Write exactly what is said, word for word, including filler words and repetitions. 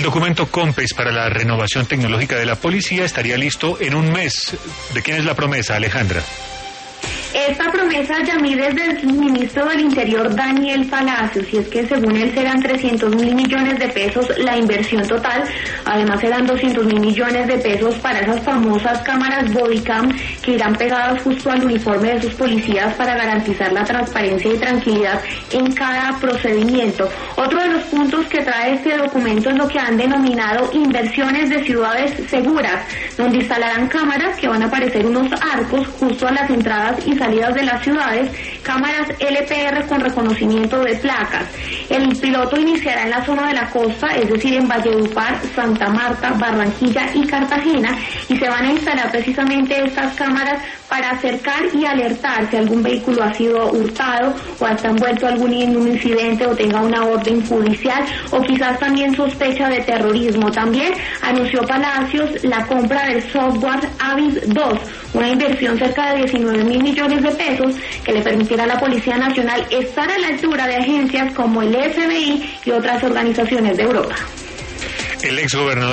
El documento COMPES para la renovación tecnológica de la policía estaría listo en un mes. ¿De quién es la promesa, Alejandra? Esta promesa, Yamir, es del ministro del Interior, Daniel Palacios, y es que según él serán trescientos mil millones de pesos la inversión total. Además serán doscientos mil millones de pesos para esas famosas cámaras bodycam que irán pegadas justo al uniforme de sus policías para garantizar la transparencia y tranquilidad en cada procedimiento. Otro de los puntos que trae este documento es lo que han denominado inversiones de ciudades seguras, donde instalarán cámaras que van a aparecer unos arcos justo a las entradas y salidas de las ciudades, cámaras L P R con reconocimiento de placas. El piloto iniciará en la zona de la costa, es decir, en Valledupar, Santa Marta, Barranquilla y Cartagena, y se van a instalar precisamente estas cámaras para acercar y alertar si algún vehículo ha sido hurtado o está envuelto algún en un incidente o tenga una orden judicial o quizás también sospecha de terrorismo. También anunció Palacios la compra del software Avis dos, una inversión cerca de diecinueve mil millones de pesos que le permitirá a la Policía Nacional estar a la altura de agencias como el F B I y otras organizaciones de Europa. El exgobernador